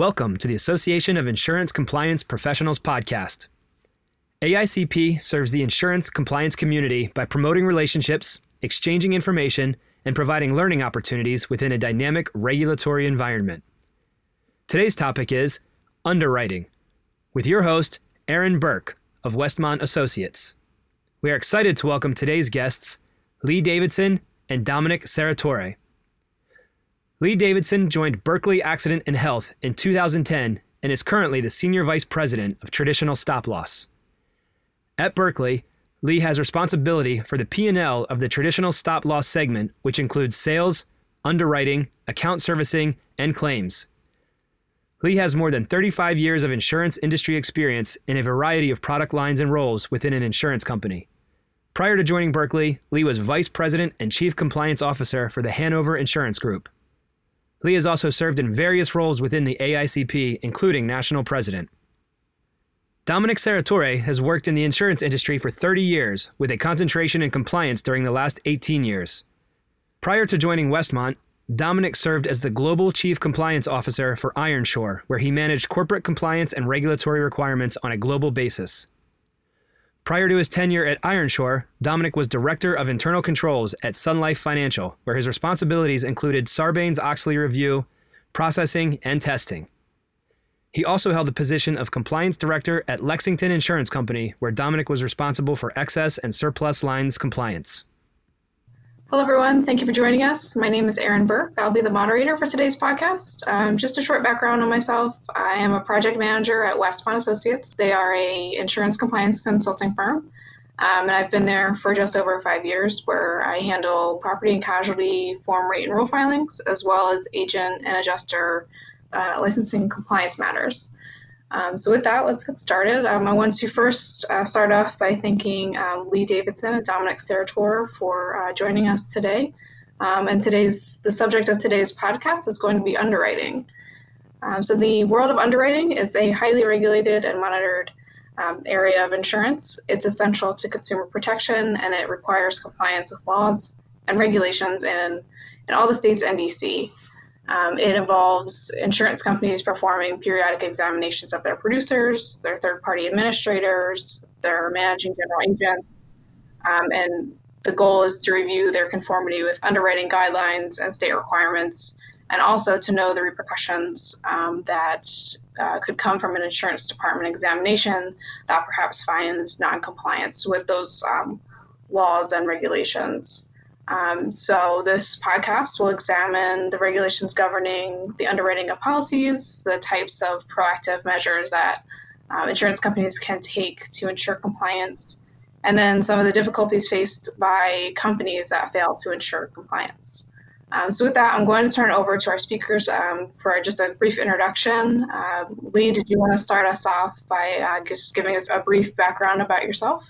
Welcome to the Association of Insurance Compliance Professionals podcast. AICP serves the insurance compliance community by promoting relationships, exchanging information, and providing learning opportunities within a dynamic regulatory environment. Today's topic is underwriting, with your host, Aaron Burke of Westmont Associates. We are excited to welcome today's guests, Lee Davidson and Dominic Seratore. Lee Davidson joined Berkley Accident and Health in 2010 and is currently the Senior Vice President of Traditional Stop Loss. At Berkley, Lee has responsibility for the P&L of the Traditional Stop Loss segment, which includes sales, underwriting, account servicing, and claims. Lee has more than 35 years of insurance industry experience in a variety of product lines and roles within an insurance company. Prior to joining Berkley, Lee was Vice President and Chief Compliance Officer for the Hanover Insurance Group. Lee has also served in various roles within the AICP, including National President. Dominic Seratore has worked in the insurance industry for 30 years, with a concentration in compliance during the last 18 years. Prior to joining Westmont, Dominic served as the Global Chief Compliance Officer for Ironshore, where he managed corporate compliance and regulatory requirements on a global basis. Prior to his tenure at Ironshore, Dominic was Director of Internal Controls at Sun Life Financial, where his responsibilities included Sarbanes-Oxley review, processing, and testing. He also held the position of Compliance Director at Lexington Insurance Company, where Dominic was responsible for excess and surplus lines compliance. Hello, everyone. Thank you for joining us. My name is Aaron Burke. I'll be the moderator for today's podcast. Just a short background on myself. I am a project manager at Westmont Associates. They are an insurance compliance consulting firm, and I've been there for just over 5 years, where I handle property and casualty form rate and rule filings, as well as agent and adjuster licensing compliance matters. So with that, let's get started. I want to first start off by thanking Lee Davidson and Dominic Seratore for joining us today. And the subject of today's podcast is going to be underwriting. So the world of underwriting is a highly regulated and monitored area of insurance. It's essential to consumer protection, and it requires compliance with laws and regulations in all the states and DC. It involves insurance companies performing periodic examinations of their producers, their third-party administrators, their managing general agents, and the goal is to review their conformity with underwriting guidelines and state requirements, and also to know the repercussions that could come from an insurance department examination that perhaps finds non-compliance with those laws and regulations. So this podcast will examine the regulations governing the underwriting of policies, the types of proactive measures that insurance companies can take to ensure compliance, and then some of the difficulties faced by companies that fail to ensure compliance. So with that, I'm going to turn it over to our speakers for just a brief introduction. Lee, did you want to start us off by just giving us a brief background about yourself?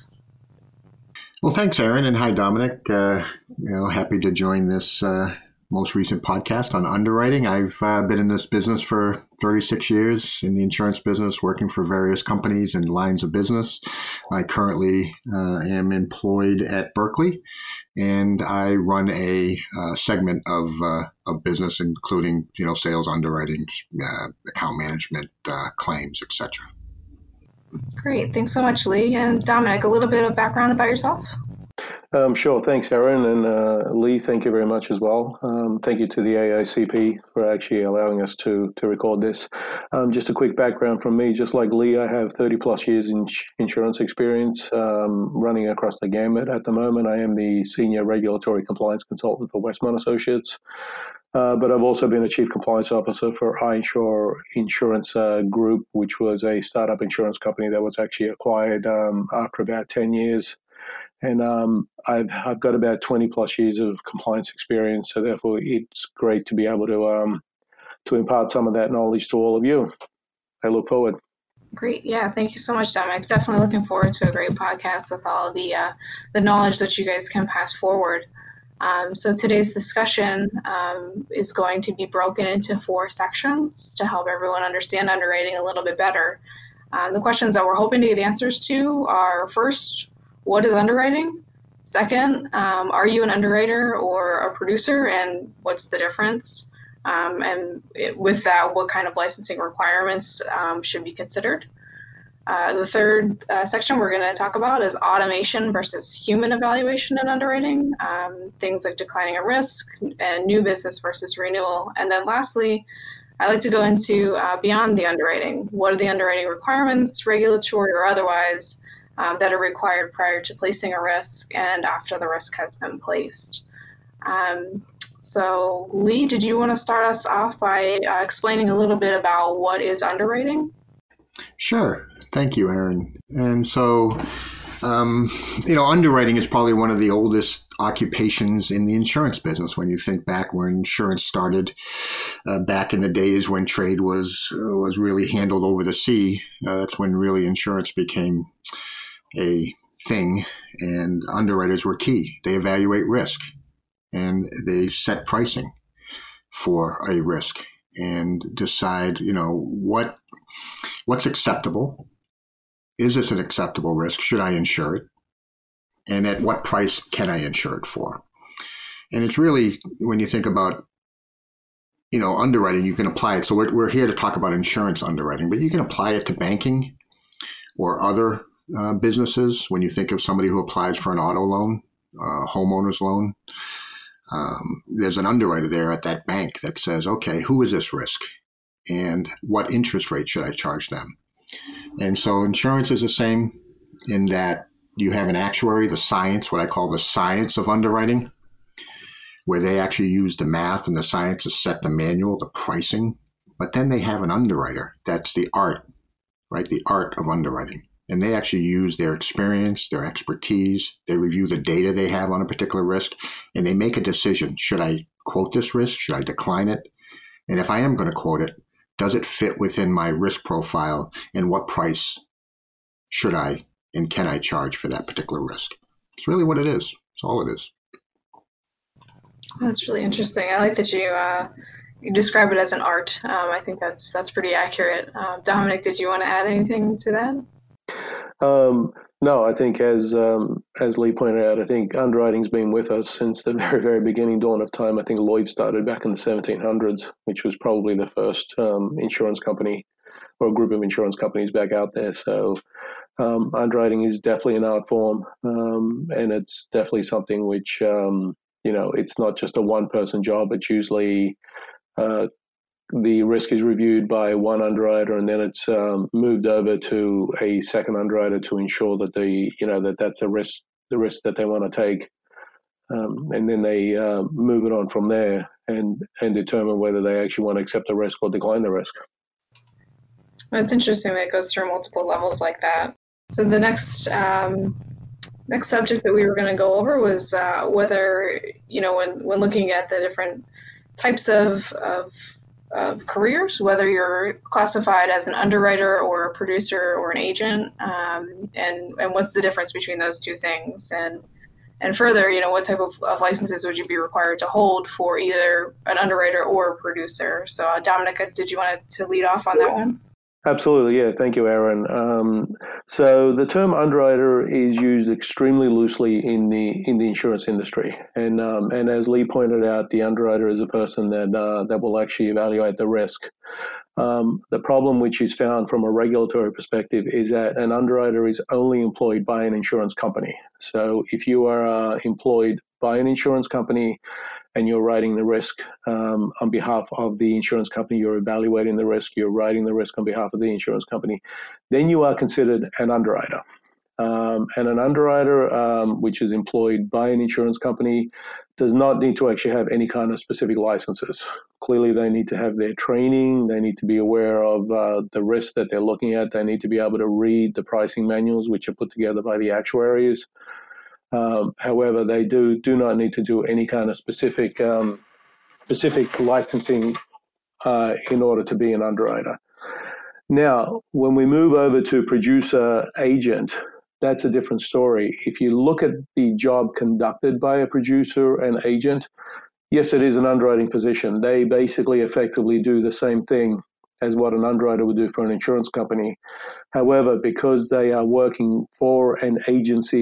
Well, thanks, Aaron, and hi, Dominic. Happy to join this most recent podcast on underwriting. I've been in this business for 36 years in the insurance business, working for various companies and lines of business. I currently am employed at Berkley, and I run a segment of business, including sales, underwriting, account management, claims, etc. Great. Thanks so much, Lee. And Dominic, a little bit of background about yourself? Sure. Thanks, Aaron. And Lee, thank you very much as well. Thank you to the AICP for actually allowing us to record this. Just a quick background from me. Just like Lee, I have 30 plus years in insurance experience running across the gamut. At the moment, I am the Senior Regulatory Compliance Consultant for Westmont Associates. But I've also been a Chief Compliance Officer for Ironshore Insurance Group, which was a startup insurance company that was actually acquired after about 10 years. And I've got about 20 plus years of compliance experience, so therefore it's great to be able to impart some of that knowledge to all of you. I look forward. Great. Yeah. Thank you so much, Dominic. Definitely looking forward to a great podcast with all of the knowledge that you guys can pass forward. So today's discussion is going to be broken into 4 sections to help everyone understand underwriting a little bit better. The questions that we're hoping to get answers to are, first, what is underwriting? Second, are you an underwriter or a producer, and what's the difference? With that, what kind of licensing requirements should be considered. The third section we're going to talk about is automation versus human evaluation and underwriting, things like declining a risk and new business versus renewal. And then lastly, I like to go into beyond the underwriting. What are the underwriting requirements, regulatory or otherwise, that are required prior to placing a risk and after the risk has been placed? So Lee, did you want to start us off by explaining a little bit about what is underwriting? Sure. Thank you, Aaron. And so, underwriting is probably one of the oldest occupations in the insurance business. When you think back when insurance started, back in the days when trade was really handled over the sea, that's when really insurance became a thing, and underwriters were key. They evaluate risk, and they set pricing for a risk and decide, what's acceptable. Is this an acceptable risk? Should I insure it? And at what price can I insure it for? And it's really, when you think about, underwriting, you can apply it. So we're here to talk about insurance underwriting, but you can apply it to banking or other businesses. When you think of somebody who applies for an auto loan, homeowner's loan, there's an underwriter there at that bank that says, okay, who is this risk? And what interest rate should I charge them? And so insurance is the same in that you have an actuary, the science, what I call the science of underwriting, where they actually use the math and the science to set the manual, the pricing. But then they have an underwriter. That's the art, right? The art of underwriting. And they actually use their experience, their expertise. They review the data they have on a particular risk, and they make a decision. Should I quote this risk? Should I decline it? And if I am going to quote it, does it fit within my risk profile, and what price should I and can I charge for that particular risk? It's really what it is. It's all it is. That's really interesting. I like that you describe it as an art. I think that's pretty accurate. Dominic, did you want to add anything to that? No, I think as Lee pointed out, I think underwriting's been with us since the very, very beginning, dawn of time. I think Lloyd started back in the 1700s, which was probably the first insurance company or a group of insurance companies back out there. So underwriting is definitely an art form, and it's definitely something which, it's not just a one-person job. It's usually the risk is reviewed by one underwriter, and then it's moved over to a second underwriter to ensure that that's the risk that they want to take, and then they move it on from there and determine whether they actually want to accept the risk or decline the risk. It's interesting that it goes through multiple levels like that. So the next subject that we were going to go over was whether, when looking at the different types of careers, whether you're classified as an underwriter or a producer or an agent, and what's the difference between those two things, and further, what type of licenses would you be required to hold for either an underwriter or a producer? So Dominica, did you want to lead off on that one? Absolutely, yeah. Thank you, Aaron. So the term underwriter is used extremely loosely in the insurance industry, and as Lee pointed out, the underwriter is a person that will actually evaluate the risk. The problem which is found from a regulatory perspective is that an underwriter is only employed by an insurance company. So if you are employed by an insurance company and you're writing the risk on behalf of the insurance company, you're evaluating the risk, you're writing the risk on behalf of the insurance company, then you are considered an underwriter. And an underwriter, which is employed by an insurance company, does not need to actually have any kind of specific licenses. Clearly, they need to have their training. They need to be aware of the risk that they're looking at. They need to be able to read the pricing manuals, which are put together by the actuaries. However, they do not need to do any kind of specific licensing in order to be an underwriter. Now, when we move over to producer agent, that's a different story. If you look at the job conducted by a producer and agent, yes, it is an underwriting position. They basically effectively do the same thing as what an underwriter would do for an insurance company. However, because they are working for an agency,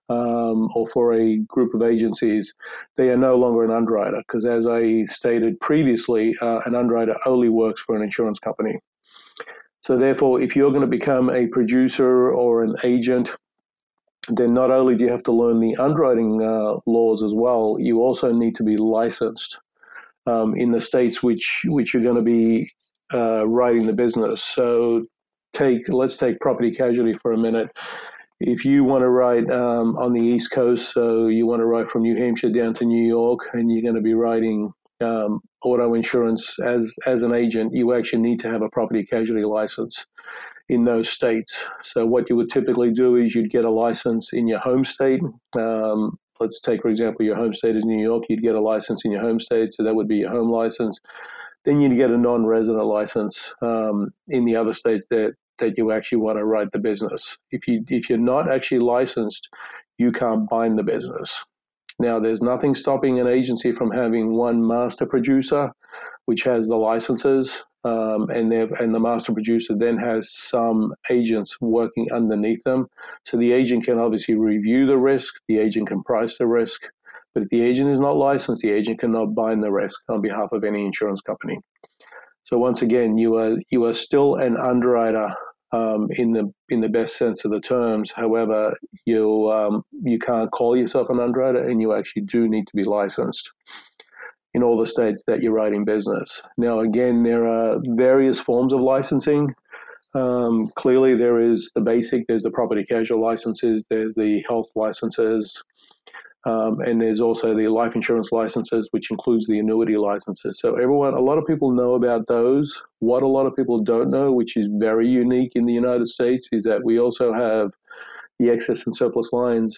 or for a group of agencies, they are no longer an underwriter because, as I stated previously, an underwriter only works for an insurance company. So therefore, if you're going to become a producer or an agent, then not only do you have to learn the underwriting laws as well, you also need to be licensed in the states which you're going to be writing the business. So let's take property casualty for a minute. If you want to write on the East Coast, so you want to write from New Hampshire down to New York, and you're going to be writing auto insurance as an agent, you actually need to have a property casualty license in those states. So what you would typically do is you'd get a license in your home state. Let's take, for example, your home state is New York. You'd get a license in your home state, so that would be your home license. Then you'd get a non-resident license in the other states that you actually want to write the business. If you're not actually licensed, you can't bind the business. Now, there's nothing stopping an agency from having one master producer, which has the licenses, and the master producer then has some agents working underneath them. So the agent can obviously review the risk, the agent can price the risk, but if the agent is not licensed, the agent cannot bind the risk on behalf of any insurance company. So once again, you are still an underwriter in the best sense of the terms. However, you can't call yourself an underwriter, and you actually do need to be licensed in all the states that you're writing business. Now, again, there are various forms of licensing. Clearly, there is the basic. There's the property casualty licenses. There's the health licenses. And there's also the life insurance licenses, which includes the annuity licenses. So a lot of people know about those. What a lot of people don't know, which is very unique in the United States, is that we also have the excess and surplus lines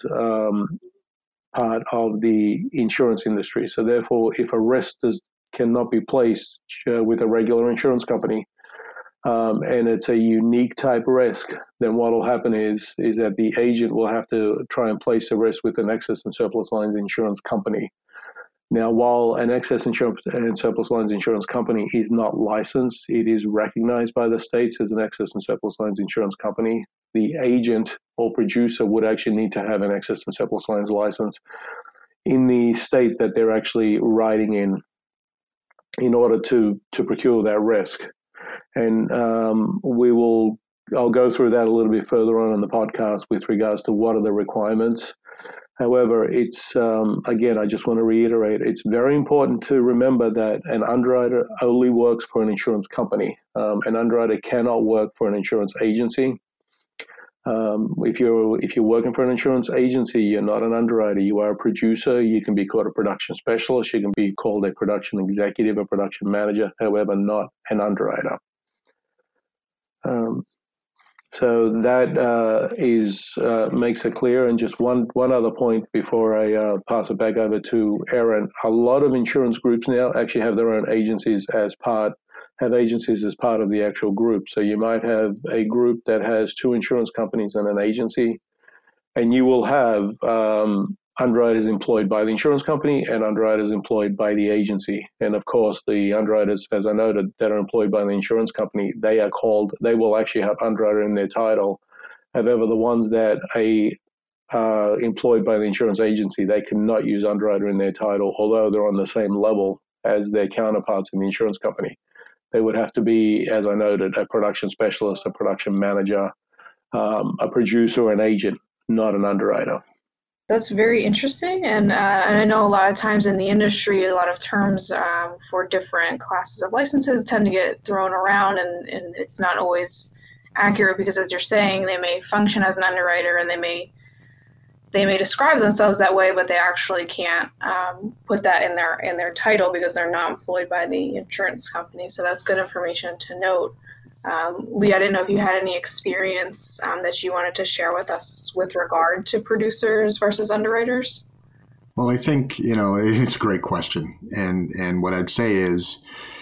part of the insurance industry. So therefore, if a risk cannot be placed with a regular insurance company, and it's a unique type risk, then what will happen is that the agent will have to try and place the risk with an excess and surplus lines insurance company. Now, while an excess insurance and surplus lines insurance company is not licensed, it is recognized by the states as an excess and surplus lines insurance company. The agent or producer would actually need to have an excess and surplus lines license in the state that they're actually writing in order to procure that risk. And I'll go through that a little bit further on in the podcast with regards to what are the requirements. However, it's, again, I just want to reiterate, it's very important to remember that an underwriter only works for an insurance company. An underwriter cannot work for an insurance agency. If you're working for an insurance agency, you're not an underwriter. You are a producer. You can be called a production specialist. You can be called a production executive, a production manager, however, not an underwriter. So that makes it clear. And just one other point before I pass it back over to Erin. A lot of insurance groups now actually have their own agencies as part of the actual group. So you might have a group that has two insurance companies and an agency, and you will have underwriters employed by the insurance company and underwriters employed by the agency. And of course, the underwriters, as I noted, that are employed by the insurance company, they will actually have underwriter in their title. However, the ones that are employed by the insurance agency, they cannot use underwriter in their title, although they're on the same level as their counterparts in the insurance company. They would have to be, as I noted, a production specialist, a production manager, a producer, an agent, not an underwriter. That's very interesting, and I know a lot of times in the industry, a lot of terms for different classes of licenses tend to get thrown around, and it's not always accurate because, as you're saying, they may function as an underwriter and they may describe themselves that way, but they actually can't put that in their title because they're not employed by the insurance company. So that's good information to note. Lee, I didn't know if you had any experience that you wanted to share with us with regard to producers versus underwriters. Well, I think, it's a great question. And what I'd say is,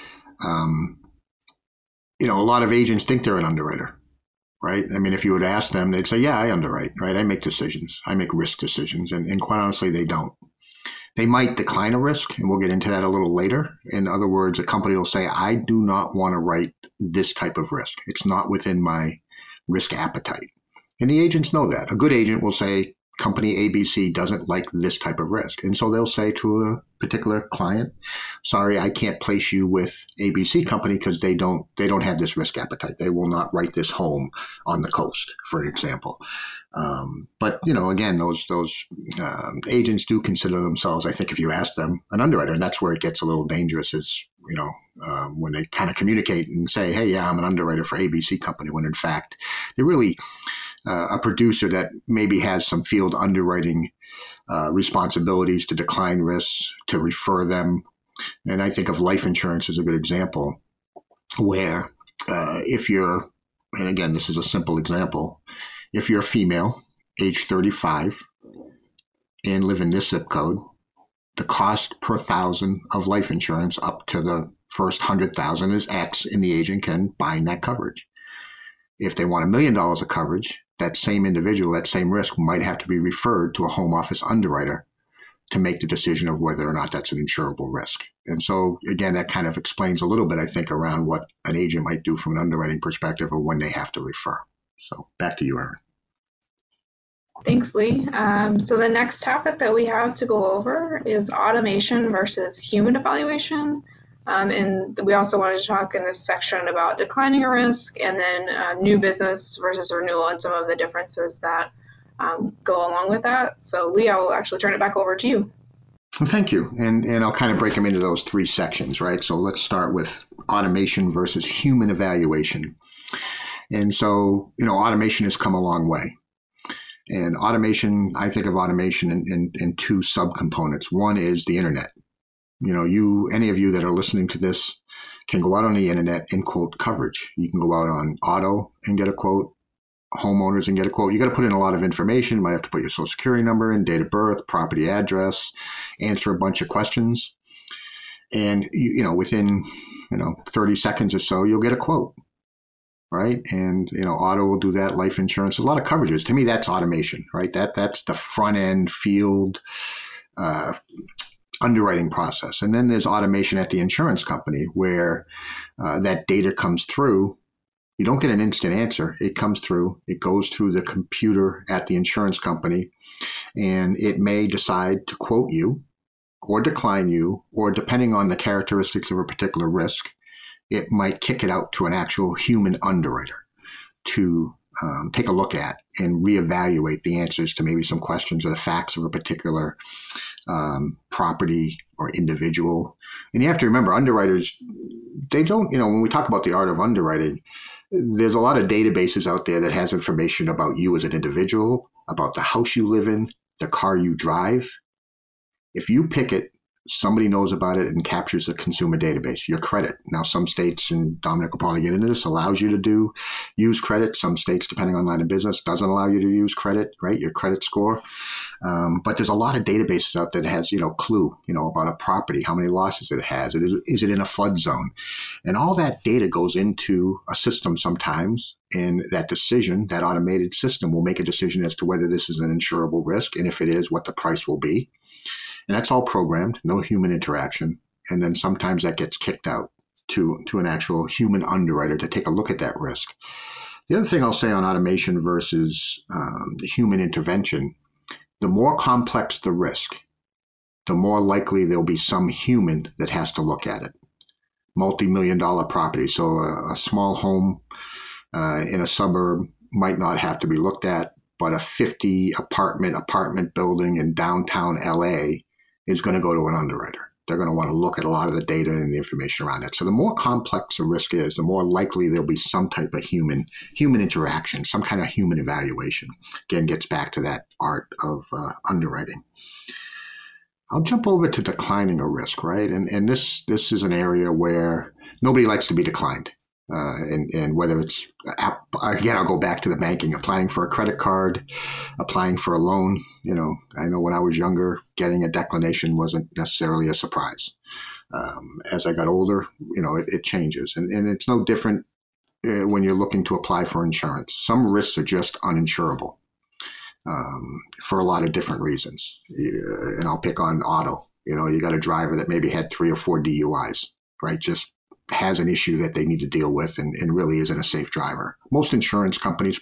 a lot of agents think they're an underwriter, right? I mean, if you would ask them, they'd say, yeah, I underwrite, right? I make decisions. I make risk decisions. And quite honestly, they don't. They might decline a risk, and we'll get into that a little later. In other words, a company will say, I do not want to write this type of risk. It's not within my risk appetite. And the agents know that. A good agent will say, company ABC doesn't like this type of risk. And so they'll say to a particular client, sorry, I can't place you with ABC company because they don't have this risk appetite. They will not write this home on the coast, for example. But, again, those agents do consider themselves, I think if you ask them, an underwriter. And that's where it gets a little dangerous is, when they kind of communicate and say, hey, yeah, I'm an underwriter for ABC company, when in fact, they're really a producer that maybe has some field underwriting responsibilities to decline risks, to refer them. And I think of life insurance as a good example where if you're, and again, this is a simple example, if you're a female, age 35, and live in this zip code, the cost per thousand of life insurance up to the first 100,000 is X, and the agent can bind that coverage. If they want $1 million of coverage, that same individual, that same risk might have to be referred to a home office underwriter to make the decision of whether or not that's an insurable risk. And so, again, that kind of explains a little bit, I think, around what an agent might do from an underwriting perspective or when they have to refer. So back to you, Erin. Thanks, Lee. So the next topic that we have to go over is automation versus human evaluation. And we also wanted to talk in this section about declining a risk and then new business versus renewal and some of the differences that go along with that. So Lee, I'll actually turn it back over to you. Well, thank you. And I'll kind of break them into those three sections, right? So let's start with automation versus human evaluation. And so, automation has come a long way. And automation, I think of automation in two subcomponents. One is the internet. Any of you that are listening to this can go out on the internet and quote coverage. You can go out on auto and get a quote, homeowners and get a quote. You got to put in a lot of information. You might have to put your social security number in, date of birth, property address, answer a bunch of questions. And, within, 30 seconds or so, you'll get a quote. Right. And, auto will do that, life insurance, a lot of coverages. To me, that's automation, right? That's the front end field underwriting process. And then there's automation at the insurance company where that data comes through. You don't get an instant answer. It comes through. It goes through the computer at the insurance company, and it may decide to quote you or decline you, or depending on the characteristics of a particular risk, it might kick it out to an actual human underwriter to take a look at and reevaluate the answers to maybe some questions or the facts of a particular property or individual. And you have to remember, underwriters, they don't, when we talk about the art of underwriting, there's a lot of databases out there that has information about you as an individual, about the house you live in, the car you drive. If you pick it, somebody knows about it and captures the consumer database, your credit. Now, some states, and Dominic will probably get into this, allows you to use credit. Some states, depending on line of business, doesn't allow you to use credit, right? Your credit score. But there's a lot of databases out there that has, clue, about a property, how many losses it has. Is it in a flood zone? And all that data goes into a system sometimes, and that decision, that automated system will make a decision as to whether this is an insurable risk, and if it is, what the price will be. And that's all programmed, no human interaction. And then sometimes that gets kicked out to an actual human underwriter to take a look at that risk. The other thing I'll say on automation versus human intervention, the more complex the risk, the more likely there'll be some human that has to look at it. Multi-million-dollar property. So a small home in a suburb might not have to be looked at, but a 50 apartment building in downtown LA is going to go to an underwriter. They're going to want to look at a lot of the data and the information around it. So the more complex a risk is, the more likely there'll be some type of human interaction, some kind of human evaluation. Again, gets back to that art of underwriting. I'll jump over to declining a risk, right? And this is an area where nobody likes to be declined. And whether it's, again, I'll go back to the banking, applying for a credit card, applying for a loan. I know when I was younger, getting a declination wasn't necessarily a surprise. As I got older, it changes. And it's no different when you're looking to apply for insurance. Some risks are just uninsurable for a lot of different reasons. And I'll pick on auto. You got a driver that maybe had 3 or 4 DUIs, right? Just has an issue that they need to deal with and really isn't a safe driver. Most insurance companies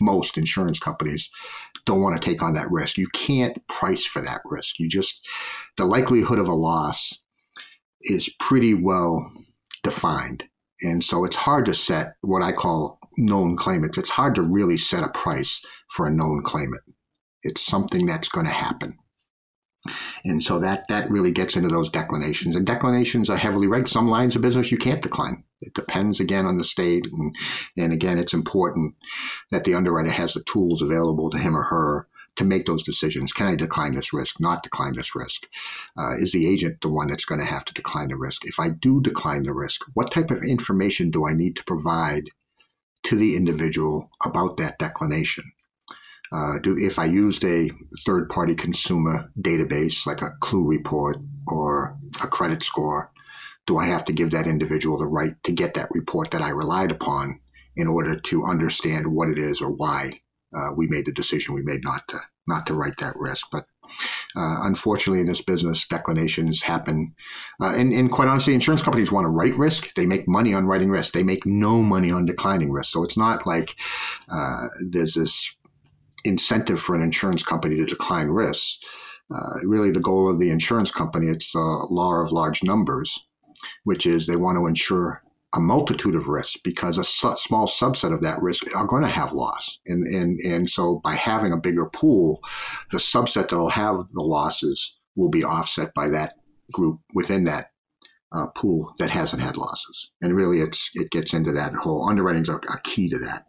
don't want to take on that risk. You can't price for that risk. The likelihood of a loss is pretty well defined. And so it's hard to set what I call known claimants. It's hard to really set a price for a known claimant. It's something that's going to happen. And so that really gets into those declinations. And declinations are heavily regulated. Some lines of business you can't decline. It depends, again, on the state. And again, it's important that the underwriter has the tools available to him or her to make those decisions. Can I decline this risk, not decline this risk? Is the agent the one that's going to have to decline the risk? If I do decline the risk, what type of information do I need to provide to the individual about that declination? If I used a third-party consumer database like a Clue report or a credit score, do I have to give that individual the right to get that report that I relied upon in order to understand what it is or why we made the decision we made not to write that risk? But unfortunately, in this business, declinations happen. And quite honestly, insurance companies want to write risk. They make money on writing risk. They make no money on declining risk. So it's not like there's this incentive for an insurance company to decline risks. Really, the goal of the insurance company, it's the law of large numbers, which is they want to insure a multitude of risks because a small subset of that risk are going to have loss. And so by having a bigger pool, the subset that will have the losses will be offset by that group within that pool that hasn't had losses. And really, it gets into that whole underwriting's a key to that.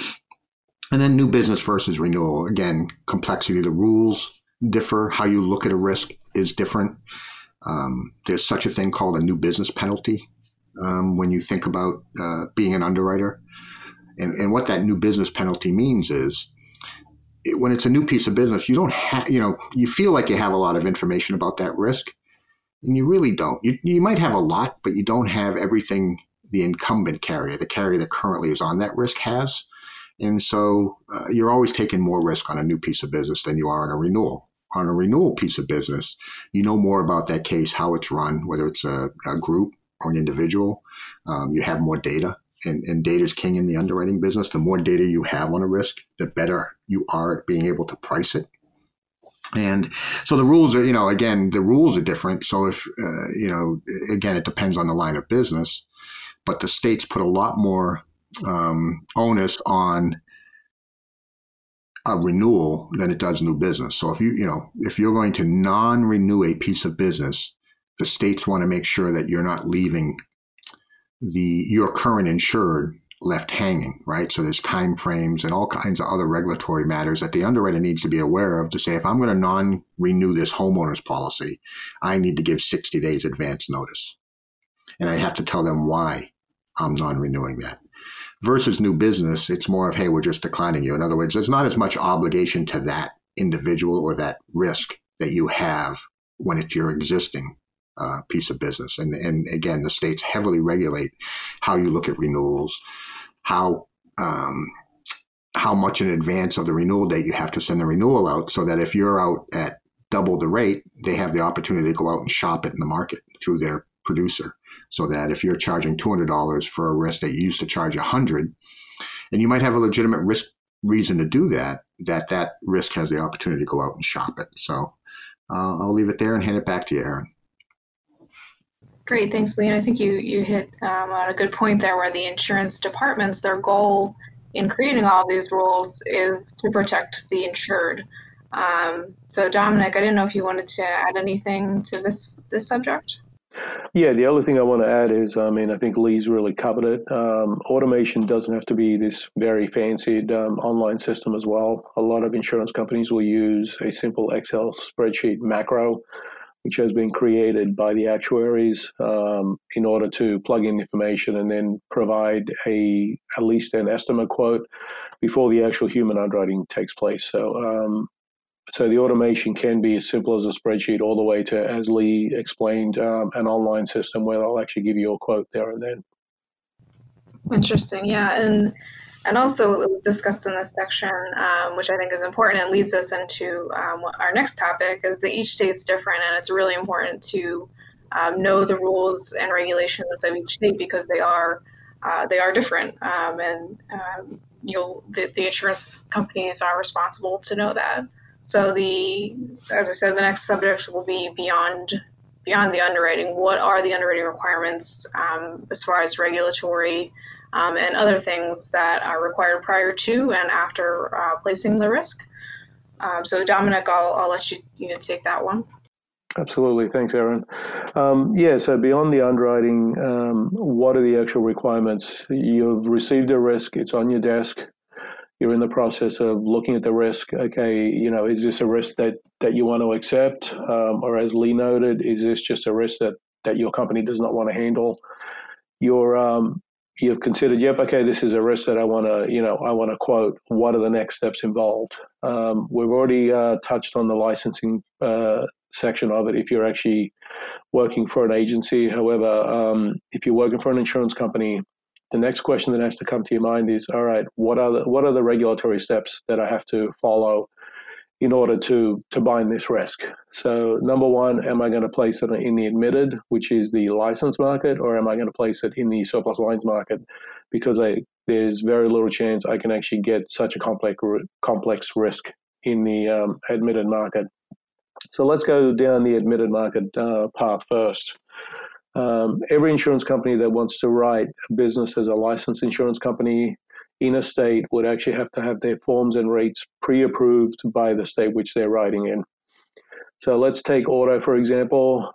And then new business versus renewal. Again, complexity. The rules differ. How you look at a risk is different. There's such a thing called a new business penalty when you think about being an underwriter. And what that new business penalty means is when it's a new piece of business, you don't have, you feel like you have a lot of information about that risk, and you really don't. You might have a lot, but you don't have everything the incumbent carrier, the carrier that currently is on that risk, has. And so you're always taking more risk on a new piece of business than you are on a renewal. On a renewal piece of business, you know more about that case, how it's run, whether it's a group or an individual. You have more data, and data is king in the underwriting business. The more data you have on a risk, the better you are at being able to price it. And so the rules are, again, the rules are different. So if, again, it depends on the line of business, but the states put a lot more onus on a renewal than it does new business. So if you're going to non-renew a piece of business, the states want to make sure that you're not leaving your current insured left hanging, right? So there's time frames and all kinds of other regulatory matters that the underwriter needs to be aware of to say, if I'm going to non-renew this homeowner's policy, I need to give 60 days advance notice. And I have to tell them why I'm non-renewing that. Versus new business, it's more of, hey, we're just declining you. In other words, there's not as much obligation to that individual or that risk that you have when it's your existing piece of business. And again, the states heavily regulate how you look at renewals, how much in advance of the renewal date you have to send the renewal out, so that if you're out at double the rate, they have the opportunity to go out and shop it in the market through their producer. So that if you're charging $200 for a risk that you used to charge $100, and you might have a legitimate reason to do that risk has the opportunity to go out and shop it. So I'll leave it there and hand it back to you, Erin. Great, thanks, Lee. And I think you hit on a good point there, where the insurance departments, their goal in creating all of these rules is to protect the insured. So Dominic, I didn't know if you wanted to add anything to this subject. Yeah, the other thing I want to add is, I think Lee's really covered it. Automation doesn't have to be this very fancied online system as well. A lot of insurance companies will use a simple Excel spreadsheet macro, which has been created by the actuaries in order to plug in information and then provide at least an estimate quote before the actual human underwriting takes place. So the automation can be as simple as a spreadsheet all the way to, as Lee explained, an online system where they'll actually give you a quote there and then. Interesting, yeah. And also it was discussed in this section, which I think is important and leads us into our next topic, is that each state's different, and it's really important to know the rules and regulations of each state, because they are different, the insurance companies are responsible to know that. So as I said, the next subject will be beyond the underwriting. What are the underwriting requirements as far as regulatory and other things that are required prior to and after placing the risk? So Dominic, I'll let you take that one. Absolutely. Thanks, Erin. So beyond the underwriting, what are the actual requirements? You've received a risk, it's on your desk. You're in the process of looking at the risk. Okay, is this a risk that you want to accept? Or as Lee noted, is this just a risk that your company does not want to handle? You've considered, okay, this is a risk that I want to quote. What are the next steps involved? We've already touched on the licensing section of it if you're actually working for an agency. However, if you're working for an insurance company, the next question that has to come to your mind is, all right, what are the regulatory steps that I have to follow in order to bind this risk? So number one, am I going to place it in the admitted, which is the licensed market, or am I going to place it in the surplus lines market? Because there's very little chance I can actually get such a complex risk in the admitted market. So let's go down the admitted market path first. Every insurance company that wants to write a business as a licensed insurance company in a state would actually have to have their forms and rates pre-approved by the state which they're writing in. So let's take auto, for example.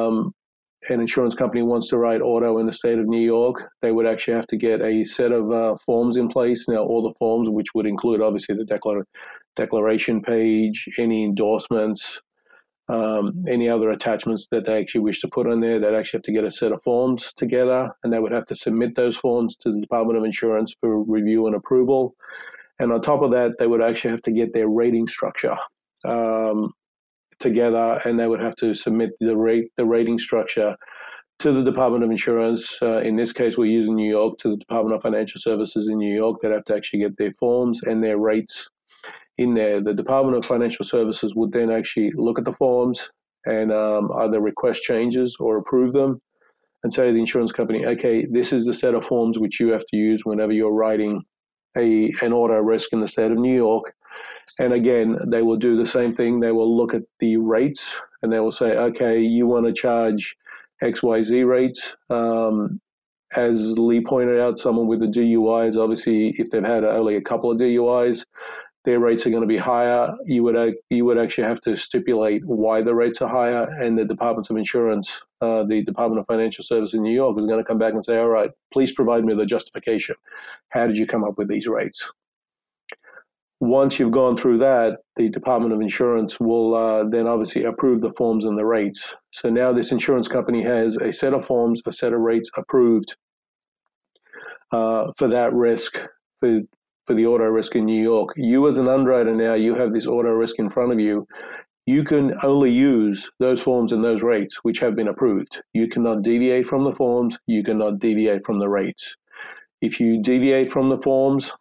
An insurance company wants to write auto in the state of New York. They would actually have to get a set of forms in place. Now, all the forms, which would include obviously the declaration page, any endorsements, any other attachments that they actually wish to put on there, they'd actually have to get a set of forms together, and they would have to submit those forms to the Department of Insurance for review and approval. And on top of that, they would actually have to get their rating structure together, and they would have to submit the rating structure to the Department of Insurance. In this case, we're using New York, to the Department of Financial Services in New York. They'd have to actually get their forms and their rates in there. The Department of Financial Services would then actually look at the forms and either request changes or approve them, and say to the insurance company, okay, this is the set of forms which you have to use whenever you're writing an auto risk in the state of New York. And again, they will do the same thing. They will look at the rates and they will say, okay, you want to charge XYZ rates. As Lee pointed out, someone with a DUI is obviously, if they've had only a couple of DUIs, their rates are going to be higher. You would actually have to stipulate why the rates are higher, and the Department of Insurance, the Department of Financial Services in New York, is going to come back and say, all right, please provide me the justification. How did you come up with these rates? Once you've gone through that, the Department of Insurance will then obviously approve the forms and the rates. So now this insurance company has a set of forms, a set of rates approved for that risk, for the auto risk in New York. You as an underwriter now, you have this auto risk in front of you. You can only use those forms and those rates which have been approved. You cannot deviate from the forms. You cannot deviate from the rates. If you deviate from the forms,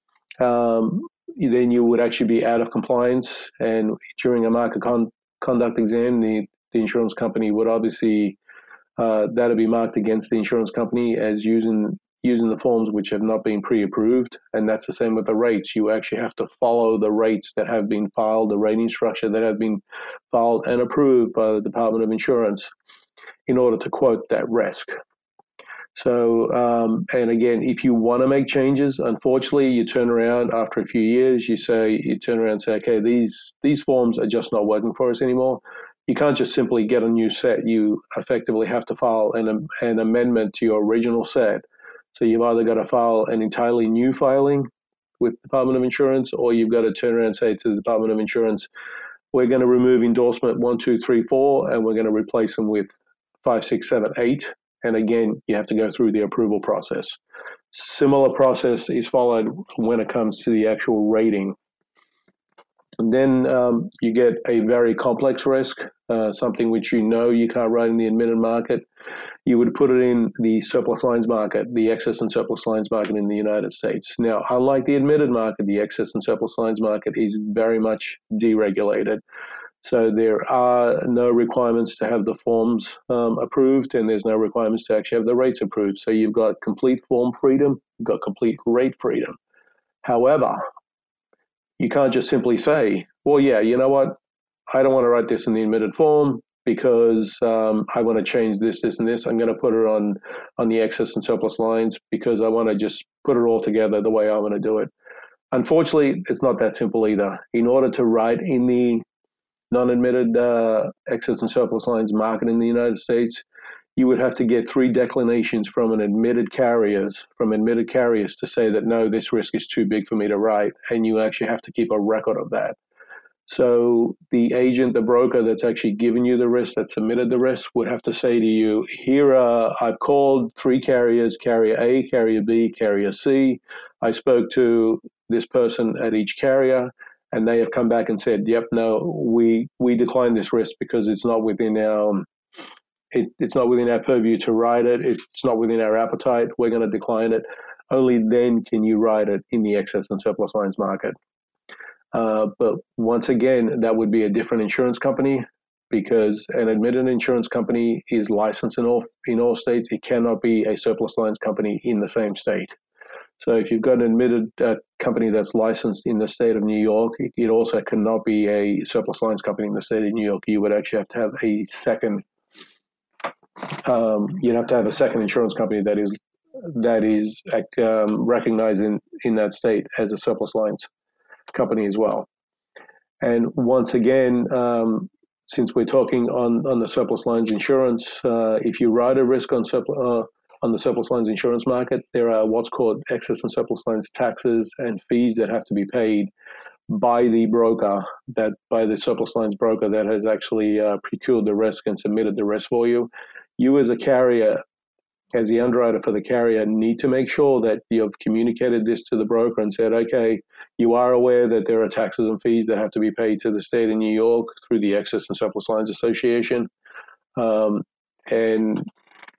then you would actually be out of compliance. And during a market conduct exam, the insurance company would obviously, that'll be marked against the insurance company as using the forms which have not been pre-approved. And that's the same with the rates. You actually have to follow the rates that have been filed, the rating structure that have been filed and approved by the Department of Insurance in order to quote that risk. So, and again, if you want to make changes, unfortunately, you turn around after a few years, you turn around and say, okay, these forms are just not working for us anymore. You can't just simply get a new set. You effectively have to file an amendment to your original set. So you've either got to file an entirely new filing with the Department of Insurance, or you've got to turn around and say to the Department of Insurance, we're going to remove endorsement 1, 2, 3, 4, and we're going to replace them with 5, 6, 7, 8. And again, you have to go through the approval process. Similar process is followed when it comes to the actual rating. And then you get a very complex risk, something which you can't write in the admitted market. You would put it in the surplus lines market, the excess and surplus lines market in the United States. Now, unlike the admitted market, the excess and surplus lines market is very much deregulated. So there are no requirements to have the forms approved, and there's no requirements to actually have the rates approved. So you've got complete form freedom, you've got complete rate freedom. However, you can't just simply say, well, yeah, you know what? I don't want to write this in the admitted form because I want to change this, this, and this. I'm going to put it on the excess and surplus lines because I want to just put it all together the way I want to do it. Unfortunately, it's not that simple either. In order to write in the non-admitted excess and surplus lines market in the United States, you would have to get 3 declinations from admitted carriers to say that, no, this risk is too big for me to write, and you actually have to keep a record of that. So the agent, the broker that's actually given you the risk, that submitted the risk, would have to say to you, here, I've called 3 carriers, carrier A, carrier B, carrier C. I spoke to this person at each carrier, and they have come back and said, yep, no, we decline this risk because it's not within our it's not within our purview to write it. It's not within our appetite. We're going to decline it. Only then can you write it in the excess and surplus lines market. But once again, that would be a different insurance company because an admitted insurance company is licensed in all states. It cannot be a surplus lines company in the same state. So if you've got an admitted company that's licensed in the state of New York, it also cannot be a surplus lines company in the state of New York. You would actually have to have a second. You'd have to have a second insurance company that is recognized in that state as a surplus lines company as well. And once again, since we're talking on the surplus lines insurance, if you write a risk on the surplus lines insurance market, there are what's called excess and surplus lines taxes and fees that have to be paid by the broker, by the surplus lines broker that has actually procured the risk and submitted the risk for you. You as a carrier, as the underwriter for the carrier, need to make sure that you've communicated this to the broker and said, okay, you are aware that there are taxes and fees that have to be paid to the state of New York through the Excess and Surplus Lines Association. And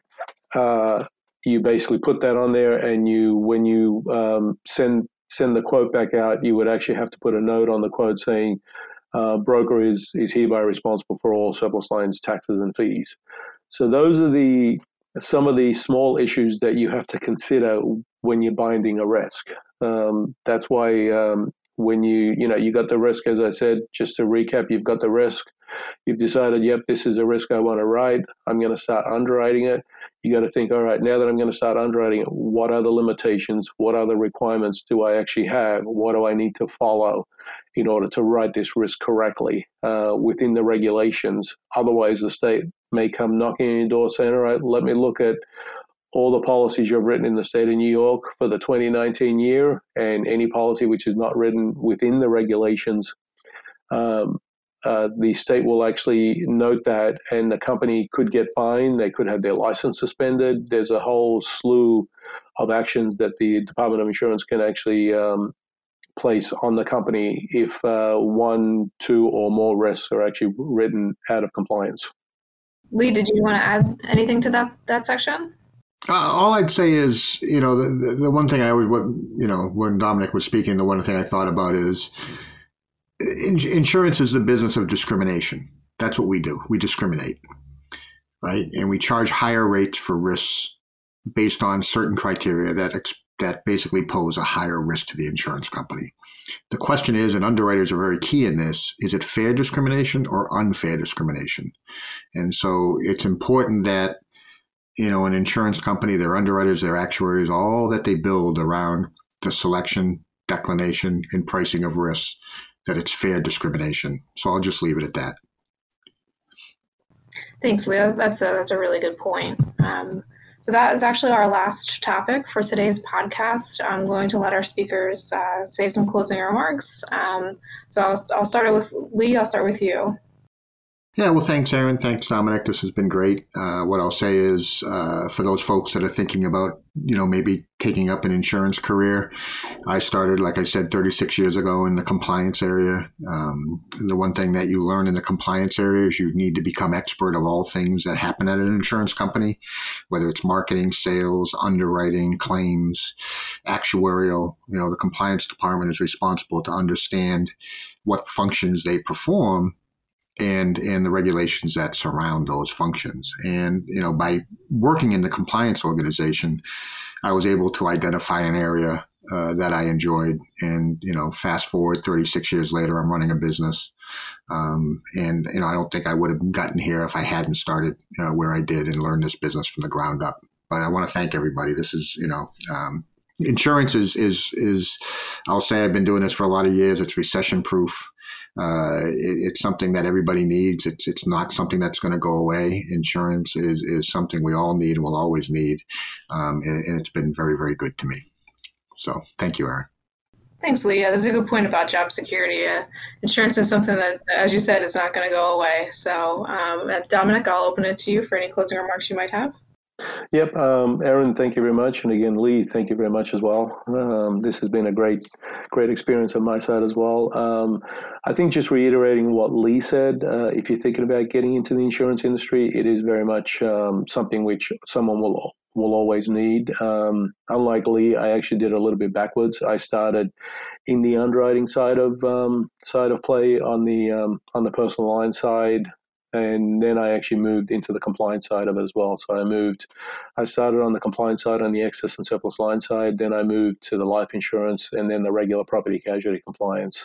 you basically put that on there, and when you send the quote back out, you would actually have to put a note on the quote saying, broker is hereby responsible for all surplus lines taxes and fees. So those are some of the small issues that you have to consider when you're binding a risk. That's why when you got the risk, as I said, just to recap, you've got the risk. You've decided, yep, this is a risk I want to write. I'm going to start underwriting it. You got to think, all right, now that I'm going to start underwriting it, what are the limitations? What are the requirements do I actually have? What do I need to follow in order to write this risk correctly within the regulations? Otherwise, the state may come knocking on your door saying, all right, let me look at all the policies you've written in the state of New York for the 2019 year, and any policy which is not written within the regulations, the state will actually note that, and the company could get fined. They could have their license suspended. There's a whole slew of actions that the Department of Insurance can actually place on the company if 1, 2, or more risks are actually written out of compliance. Lee, did you want to add anything to that section? All I'd say is, the one thing I always, when Dominic was speaking, the one thing I thought about is insurance is the business of discrimination. That's what we do. We discriminate, right? And we charge higher rates for risks based on certain criteria that basically pose a higher risk to the insurance company. The question is, and underwriters are very key in this, is it fair discrimination or unfair discrimination? And so it's important that, an insurance company, their underwriters, their actuaries, all that they build around the selection, declination, and pricing of risks, that it's fair discrimination. So I'll just leave it at that. Thanks, Leo. That's a really good point. So that is actually our last topic for today's podcast. I'm going to let our speakers say some closing remarks. So I'll start it with Lee. I'll start with you. Yeah, well, thanks, Aaron. Thanks, Dominic. This has been great. What I'll say is for those folks that are thinking about, maybe taking up an insurance career, I started, like I said, 36 years ago in the compliance area. The one thing that you learn in the compliance area is you need to become expert of all things that happen at an insurance company, whether it's marketing, sales, underwriting, claims, actuarial. The compliance department is responsible to understand what functions they perform and the regulations that surround those functions. And, by working in the compliance organization, I was able to identify an area that I enjoyed. And, fast forward 36 years later, I'm running a business. And, I don't think I would have gotten here if I hadn't started where I did and learned this business from the ground up. But I want to thank everybody. This is, insurance is, I'll say I've been doing this for a lot of years. It's recession proof. It's something that everybody needs. It's not something that's going to go away. Insurance is something we all need and will always need. And it's been very, very good to me. So thank you, Aaron. Thanks, Lee. That's a good point about job security. Insurance is something that, as you said, is not going to go away. So, Dominic, I'll open it to you for any closing remarks you might have. Yep. Aaron, thank you very much. And again, Lee, thank you very much as well. This has been a great experience on my side as well. I think just reiterating what Lee said, if you're thinking about getting into the insurance industry, it is very much something which someone will always need. Unlike Lee, I actually did a little bit backwards. I started in the underwriting side of play on the personal line side. And then I actually moved into the compliance side of it as well. So I started on the compliance side on the excess and surplus line side. Then I moved to the life insurance and then the regular property casualty compliance.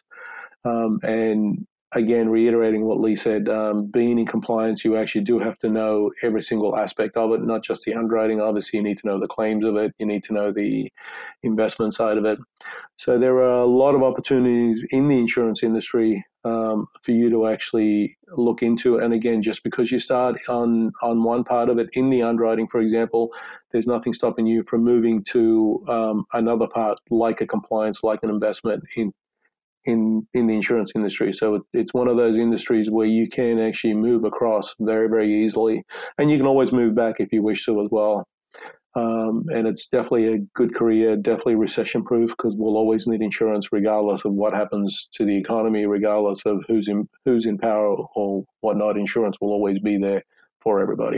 And again, reiterating what Lee said, being in compliance, you actually do have to know every single aspect of it, not just the underwriting. Obviously, you need to know the claims of it. You need to know the investment side of it. So there are a lot of opportunities in the insurance industry for you to actually look into. And again, just because you start on one part of it in the underwriting, for example, there's nothing stopping you from moving to another part, like a compliance, like an investment in the insurance industry. So it's one of those industries where you can actually move across very, very easily. And you can always move back if you wish to as well. And it's definitely a good career, definitely recession-proof, because we'll always need insurance regardless of what happens to the economy, regardless of who's in power or whatnot. Insurance will always be there for everybody.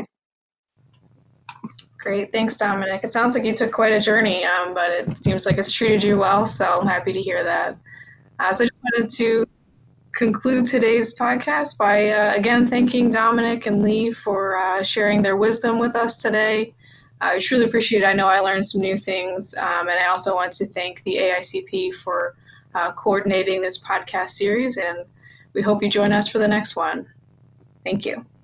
Great. Thanks, Dominic. It sounds like you took quite a journey, but it seems like it's treated you well, so I'm happy to hear that. So I just wanted to conclude today's podcast by, again, thanking Dominic and Lee for sharing their wisdom with us today. I truly appreciate it. I know I learned some new things, and I also want to thank the AICP for coordinating this podcast series, and we hope you join us for the next one. Thank you.